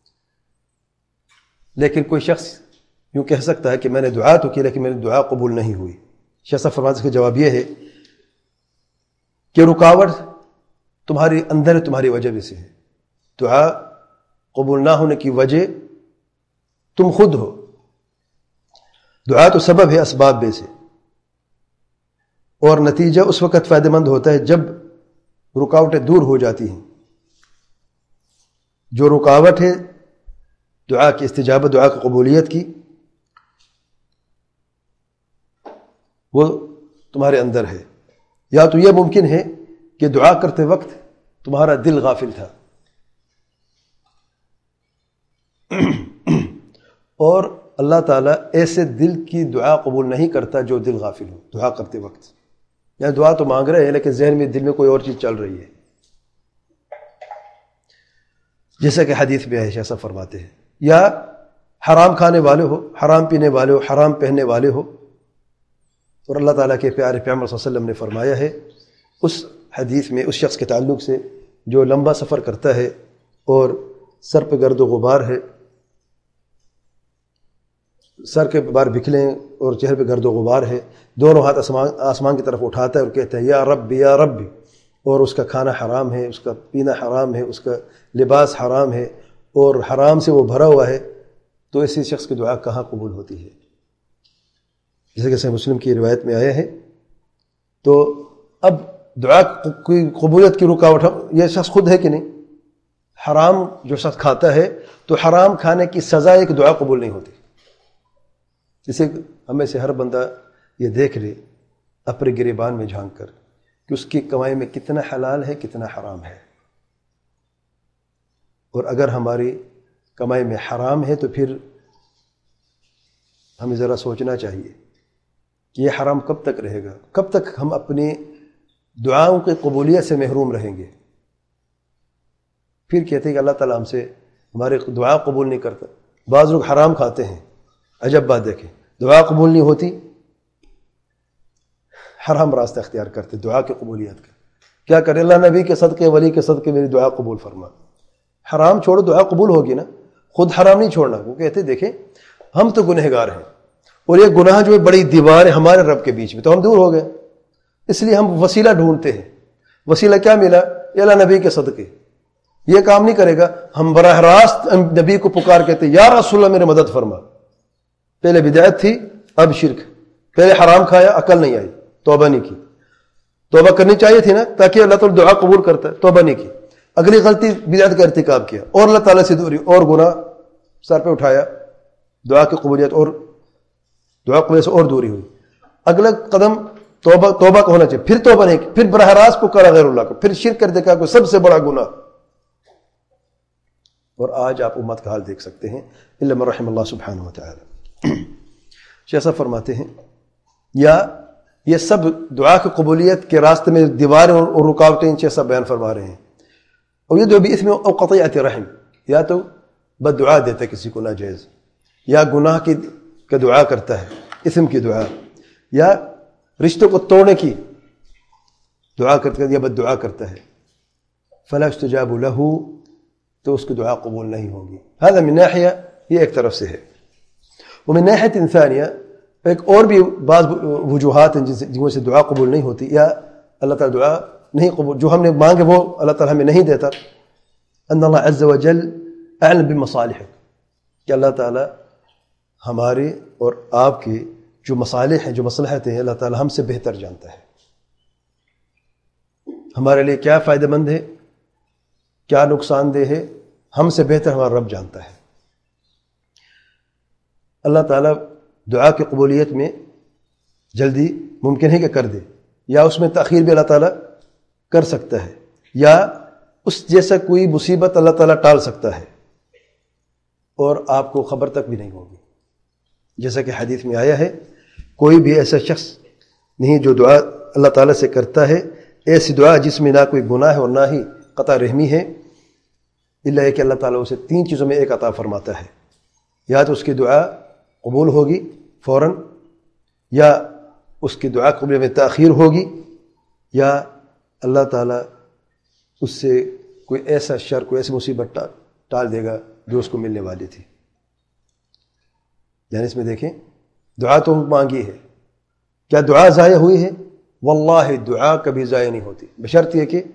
لیکن کوئی شخص یوں کہہ سکتا ہے کہ میں نے دعا تو کی لیکن میری دعا قبول نہیں ہوئی. شیخ صاحب فرماتے ہیں کہ جواب یہ ہے کہ رکاوٹ تمہاری اندر ہے، تمہاری وجہ سے ہے. دعا قبول نہ ہونے کی وجہ تم خود ہو. دعا تو سبب ہے اسباب میں سے، اور نتیجہ اس وقت فائدہ مند ہوتا ہے جب رکاوٹیں دور ہو جاتی ہیں. جو رکاوٹ ہے دعا کی استجابت، دعا کی قبولیت کی، وہ تمہارے اندر ہے. یا تو یہ ممکن ہے کہ دعا کرتے وقت تمہارا دل غافل تھا، اور اللہ تعالیٰ ایسے دل کی دعا قبول نہیں کرتا جو دل غافل ہو دعا کرتے وقت. یا دعا تو مانگ رہے ہیں لیکن ذہن میں دل میں کوئی اور چیز چل رہی ہے، جیسا کہ حدیث میں ہے ایسا فرماتے ہیں. یا حرام کھانے والے ہو، حرام پینے والے ہو، حرام پہننے والے ہو. اور اللہ تعالیٰ کے پیارے پیغمبر صلی اللہ علیہ وسلم نے فرمایا ہے اس حدیث میں اس شخص کے تعلق سے جو لمبا سفر کرتا ہے اور سر پہ گرد و غبار ہے، سر کے بار بکھلے اور چہرے پہ گرد و غبار ہے، دونوں ہاتھ آسمان آسمان کی طرف اٹھاتا ہے اور کہتا ہے یا رب یا رب، اور اس کا کھانا حرام ہے، اس کا پینا حرام ہے، اس کا لباس حرام ہے، اور حرام سے وہ بھرا ہوا ہے، تو ایسی شخص کی دعا کہاں قبول ہوتی ہے؟ جیسے کہ صحیح مسلم کی روایت میں آیا ہے. تو اب دعا کی قبولیت کی رکاوٹ یہ شخص خود ہے کہ نہیں؟ حرام جو شخص کھاتا ہے تو حرام کھانے کی سزا ہے کہ دعا قبول نہیں ہوتی. جسے ہمیں سے ہر بندہ یہ دیکھ لے اپنے گریبان میں جھانک کر کہ اس کی کمائی میں کتنا حلال ہے کتنا حرام ہے. اور اگر ہماری کمائی میں حرام ہے تو پھر ہمیں ذرا سوچنا چاہیے کہ یہ حرام کب تک رہے گا، کب تک ہم اپنی دعاؤں کی قبولیت سے محروم رہیں گے. پھر کہتے ہیں کہ اللہ تعالیٰ ہم سے ہماری دعا قبول نہیں کرتا. بعض لوگ حرام کھاتے ہیں، عجب بات دیکھیں، دعا قبول نہیں ہوتی، حرام راستہ اختیار کرتے دعا کی قبولیت کا. کیا کرے؟ اللہ نبی کے صدقے ولی کے صدقے میری دعا قبول فرما. حرام چھوڑو دعا قبول ہوگی نا. خود حرام نہیں چھوڑنا. وہ کہتے دیکھیں ہم تو گنہگار ہیں اور یہ گناہ جو ہے بڑی دیوار ہے ہمارے رب کے بیچ میں، تو ہم دور ہو گئے، اس لیے ہم وسیلہ ڈھونڈتے ہیں. وسیلہ کیا ملا؟ اللہ نبی کے صدقے. یہ کام نہیں کرے گا. ہم براہ راست نبی کو پکار کہتے یا رسول اللہ میرے مدد فرما. پہلے بدعت تھی، اب شرک. پہلے حرام کھایا، عقل نہیں آئی، توبہ نہیں کی. توبہ کرنی چاہیے تھی نا، تاکہ اللہ تعالیٰ دعا قبول کرتا ہے. توبہ نہیں کی، اگلی غلطی بدعت کا ارتکاب کیا اور اللہ تعالیٰ سے دوری اور گناہ سر پہ اٹھایا. دعا کی قبولیت اور دعا قبولیت سے اور دوری ہوئی. اگلا قدم توبہ توبہ کا ہونا چاہیے. پھر توبہ نہیں کی، پھر براہ راست پکارا غیر اللہ کو، پھر شرک کر دیکھا کوئی سب سے بڑا گناہ. اور آج آپ امت کا حال دیکھ سکتے ہیں، الا من رحم اللہ سبحانہ و تعالی. جیسا فرماتے ہیں یا یہ سب دعا کی قبولیت کے راستے میں دیواریں اور رکاوٹیں جیسا بیان فرما رہے ہیں. اور یہ جو بھی اس میں او قطیعۃ رحم، یا تو بد دعا دیتا ہے کسی کو ناجائز، یا گناہ کی کا دعا کرتا ہے، اسم کی دعا، یا رشتوں کو توڑنے کی دعا کرتا ہے یا بد دعا کرتا ہے. فلا استجاب له، تو اس کی دعا قبول نہیں ہوگی. هذا من ناحیہ، یہ ایک طرف سے ہے. ومن ناحیہ ثانیہ، ایک اور بھی بعض وجوہات ہیں جن سے دعا قبول نہیں ہوتی یا اللہ تعالیٰ دعا نہیں قبول، جو ہم نے مانگے وہ اللہ تعالیٰ ہمیں نہیں دیتا. ان اللہ عز وجل اعلم بمصالح، کہ اللہ تعالیٰ ہمارے اور آپ کے جو مصالح ہیں، جو مصلحتیں ہیں، اللہ تعالیٰ ہم سے بہتر جانتا ہے. ہمارے لیے کیا فائدہ مند ہے، کیا نقصان دہ ہے، ہم سے بہتر ہمارا رب جانتا ہے. اللہ تعالیٰ دعا کی قبولیت میں جلدی ممکن ہے کہ کر دے، یا اس میں تاخیر بھی اللہ تعالیٰ کر سکتا ہے، یا اس جیسا کوئی مصیبت اللہ تعالیٰ ٹال سکتا ہے اور آپ کو خبر تک بھی نہیں ہوگی. جیسا کہ حدیث میں آیا ہے، کوئی بھی ایسا شخص نہیں جو دعا اللہ تعالیٰ سے کرتا ہے ایسی دعا جس میں نہ کوئی گناہ ہے اور نہ ہی قطع رحمی ہے، الا ہے کہ اللہ تعالیٰ اسے تین چیزوں میں ایک عطا فرماتا ہے. یا تو اس کی دعا قبول ہوگی فوراً، یا اس کی دعا قبول میں تاخیر ہوگی، یا اللہ تعالیٰ اس سے کوئی ایسا شر، کوئی ایسی مصیبت ٹال دے گا جو اس کو ملنے والی تھی. یعنی اس میں دیکھیں دعا تو مانگی ہے، کیا دعا ضائع ہوئی ہے؟ واللہ دعا کبھی ضائع نہیں ہوتی، بشرط یہ کہ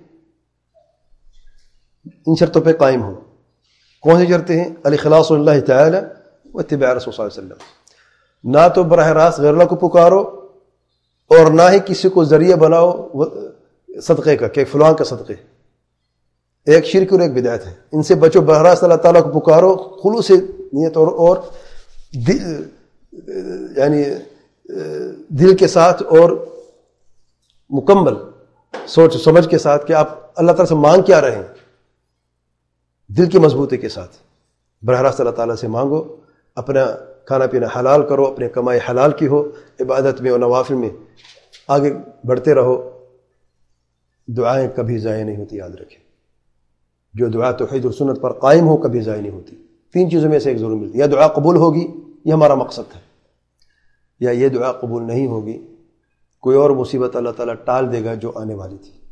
ان شرطوں پہ قائم ہو. کون سی شرطیں ہیں؟ الاخلاص للہ تعالی واتباع رسول صلی اللہ علیہ وسلم. نہ تو براہ راست غیر اللہ کو پکارو اور نہ ہی کسی کو ذریعہ بناؤ صدقے کا کہ فلان کا صدقے. ایک شرک اور ایک بدعت ہے، ان سے بچو. براہ راست اللہ تعالیٰ کو پکارو خلوص نیت اور اور دل یعنی دل کے ساتھ اور مکمل سوچ سمجھ کے ساتھ کہ آپ اللہ تعالیٰ سے مانگ کیا رہے ہیں، دل کی مضبوطی کے ساتھ براہ راست اللہ تعالیٰ سے مانگو. اپنا کھانا پینا حلال کرو، اپنے کمائی حلال کی ہو، عبادت میں اور نوافل میں آگے بڑھتے رہو. دعائیں کبھی ضائع نہیں ہوتی، یاد رکھیں. جو دعا توحید اور سنت پر قائم ہو کبھی ضائع نہیں ہوتی. تین چیزوں میں سے ایک ضرور ملتی، یا دعا قبول ہوگی، یہ ہمارا مقصد ہے، یا یہ دعا قبول نہیں ہوگی، کوئی اور مصیبت اللہ تعالیٰ ٹال دے گا جو آنے والی تھی،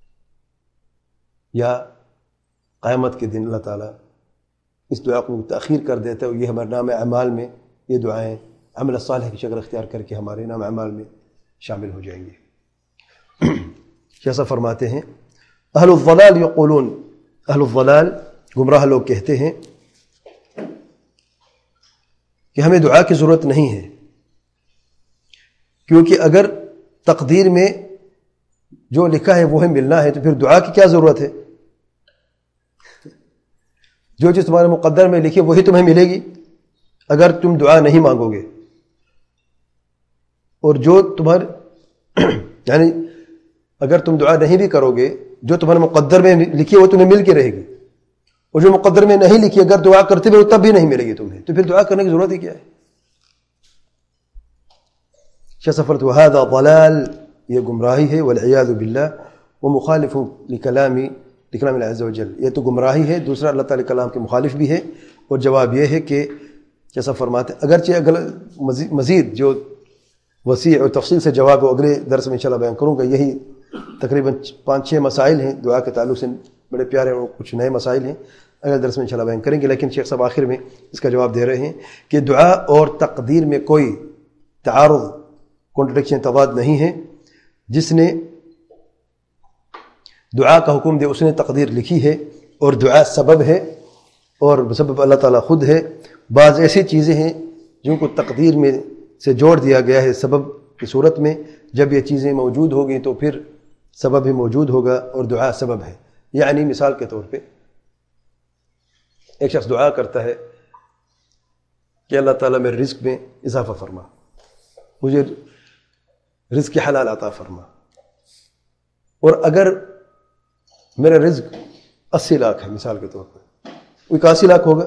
یا قیامت کے دن اللہ تعالیٰ اس دعا کو تاخیر کر دیتا ہے. یہ ہمارے نام اعمال میں یہ دعائیں عمل صالح کی شکل اختیار کر کے ہمارے نام اعمال میں شامل ہو جائیں گے. جیسا فرماتے ہیں اہل الضلال یقولون، اہل الضلال گمراہ لوگ کہتے ہیں کہ ہمیں دعا کی ضرورت نہیں ہے، کیونکہ اگر تقدیر میں جو لکھا ہے وہ ہے ملنا ہے تو پھر دعا کی کیا ضرورت ہے؟ جو چیز تمہارے مقدر میں لکھی وہی تمہیں ملے گی اگر تم دعا نہیں مانگو گے. اور جو تمہارے یعنی اگر تم دعا نہیں بھی کرو گے، جو تمہارے مقدر میں لکھی وہ تمہیں مل کے رہے گی، اور جو مقدر میں نہیں لکھی اگر دعا کرتے ہوئے تب بھی نہیں ملے گی تمہیں، تو پھر دعا کرنے کی ضرورت ہی کیا ہے؟ شسفرت وهذا ضلال، یہ گمراہی ہے، والعیاذ باللہ، ومخالف لکلامی لکلام اللہ عز وجل، یہ تو گمراہی ہے، دوسرا اللہ تعالی کلام کے مخالف بھی ہے. اور جواب یہ ہے کہ جیسا فرماتے ہیں، اگرچہ اگر مزید جو وسیع اور تفصیل سے جواب وہ اگلے درس میں انشاءاللہ بیان کروں گا، یہی تقریباً پانچ چھ مسائل ہیں دعا کے تعلق سے، بڑے پیارے اور کچھ نئے مسائل ہیں، اگلے درس میں انشاءاللہ بیان کریں گے. لیکن شیخ صاحب آخر میں اس کا جواب دے رہے ہیں کہ دعا اور تقدیر میں کوئی تعارض، کنٹرڈکشن، تضاد نہیں ہے. جس نے دعا کا حکم دے اس نے تقدیر لکھی ہے، اور دعا سبب ہے اور سبب اللہ تعالیٰ خود ہے. بعض ایسی چیزیں ہیں جن کو تقدیر میں سے جوڑ دیا گیا ہے سبب کی صورت میں. جب یہ چیزیں موجود ہوگی تو پھر سبب بھی موجود ہوگا اور دعا سبب ہے. یعنی مثال کے طور پہ ایک شخص دعا کرتا ہے کہ اللہ تعالیٰ میرے رزق میں اضافہ فرما، مجھے رزق حلال عطا فرما، اور اگر میرا رزق اسی لاکھ ہے مثال کے طور پر، وہ اکاسی لاکھ ہوگا،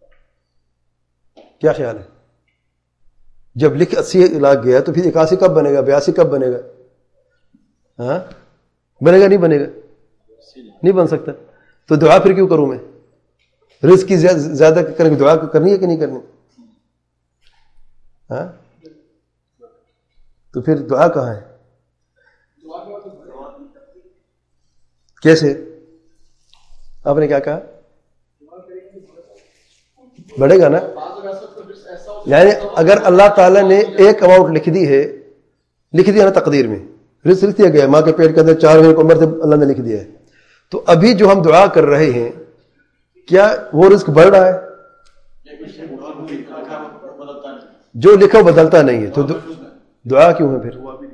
کیا خیال ہے؟ جب لکھ اسی لاکھ گیا تو پھر اکاسی کب بنے گا، بیاسی کب بنے گا؟ ہاں بنے گا نہیں بنے گا؟ نہیں بن سکتا. تو دعا پھر کیوں کروں میں؟ رزق کی زیادہ کرنے کی دعا کرنی ہے کہ نہیں کرنی؟ ہاں تو پھر دعا کہاں ہے؟ کیسے؟ آپ نے کیا کہا؟ بڑھے گا نا. یعنی اگر اللہ تعالیٰ نے ایک اماؤنٹ لکھ دی ہے، لکھ دیا نا تقدیر میں، رزق لکھ دیا گیا، ماں کے پیٹ کے اندر چار مہینے کو عمر سے اللہ نے لکھ دیا ہے، تو ابھی جو ہم دعا کر رہے ہیں کیا وہ رزق بڑھ رہا ہے؟ جو لکھا بدلتا نہیں ہے، تو دعا کیوں ہے پھر؟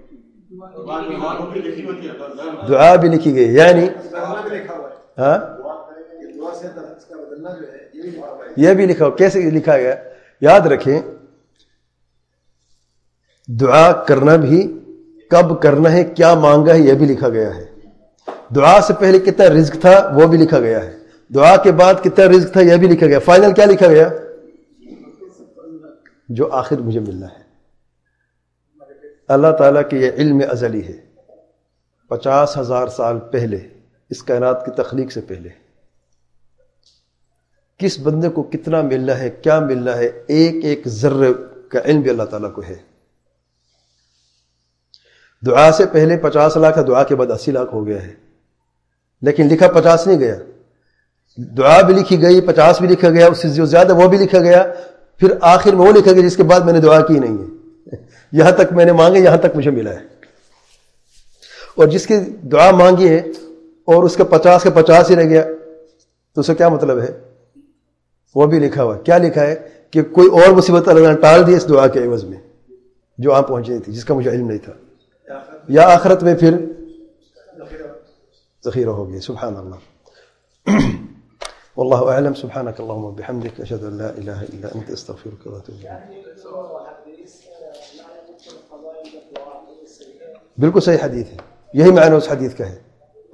دعا بھی لکھی گئی، یعنی ہاں یہ بھی لکھا. کیسے لکھا گیا؟ یاد رکھیں دعا کرنا بھی کب کرنا ہے، کیا مانگا ہے، یہ بھی لکھا گیا ہے. دعا سے پہلے کتنا رزق تھا وہ بھی لکھا گیا ہے، دعا کے بعد کتنا رزق تھا یہ بھی لکھا گیا. فائنل کیا لکھا گیا؟ جو آخر مجھے ملنا ہے. اللہ تعالیٰ کے یہ علم ازلی ہے، پچاس ہزار سال پہلے اس کائنات کی تخلیق سے پہلے کس بندے کو کتنا ملنا ہے، کیا ملنا ہے، ایک ایک ذرے کا علم بھی اللہ تعالیٰ کو ہے. دعا سے پہلے پچاس لاکھ ہے، دعا کے بعد اسی لاکھ ہو گیا ہے، لیکن لکھا پچاس نہیں گیا. دعا بھی لکھی گئی، پچاس بھی لکھا گیا، اس سے جو زیادہ وہ بھی لکھا گیا، پھر آخر میں وہ لکھا گیا جس کے بعد میں نے دعا کی نہیں ہے. یہاں تک میں نے مانگے، یہاں تک مجھے ملا ہے. اور جس کی دعا مانگی ہے اور اس کا پچاس کا پچاس ہی رہ گیا تو اس کا کیا مطلب ہے؟ وہ بھی لکھا ہوا. کیا لکھا ہے؟ کہ کوئی اور مصیبت اللہ نے ٹال دی اس دعا کے عوض میں جو آپ پہنچنی تھی، جس کا مجھے علم نہیں تھا، یا آخرت میں پھر ذخیرہ ہو گیا. سبحان اللہ. واللہ اعلم. سبحانک اللہم وبحمدک، اشہد ان لا الہ الا انت، استغفرک واتوب الیک. بالکل صحیح حدیث ہے، یہی معنی اس حدیث کا ہے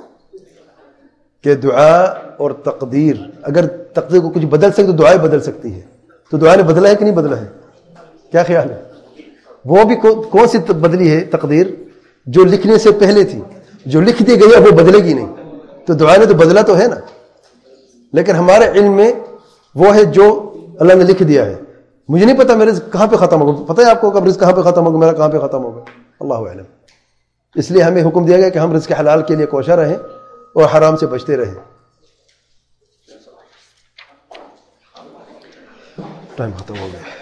کہ دعا اور تقدیر، اگر تقدیر کو کچھ بدل سکتے تو دعائیں بدل سکتی ہے. تو دعا نے بدلا ہے کہ نہیں بدلا ہے؟ کیا خیال ہے؟ وہ بھی کون سی بدلی ہے تقدیر؟ جو لکھنے سے پہلے تھی، جو لکھ دی گئی ہے وہ بدلے گی نہیں. تو دعا نے تو بدلا تو ہے نا، لیکن ہمارے علم میں وہ ہے جو اللہ نے لکھ دیا ہے. مجھے نہیں پتا میرے رزق کہاں پہ ختم ہوگا، پتہ ہے آپ کو کب رزق کہاں پہ ختم ہوگا، میرا کہاں پہ ختم ہوگا، اللہ اعلم. اس لیے ہمیں حکم دیا گیا کہ ہم رزق حلال کے لیے کوشاں رہیں اور حرام سے بچتے رہیں. ٹائم ختم ہو گیا.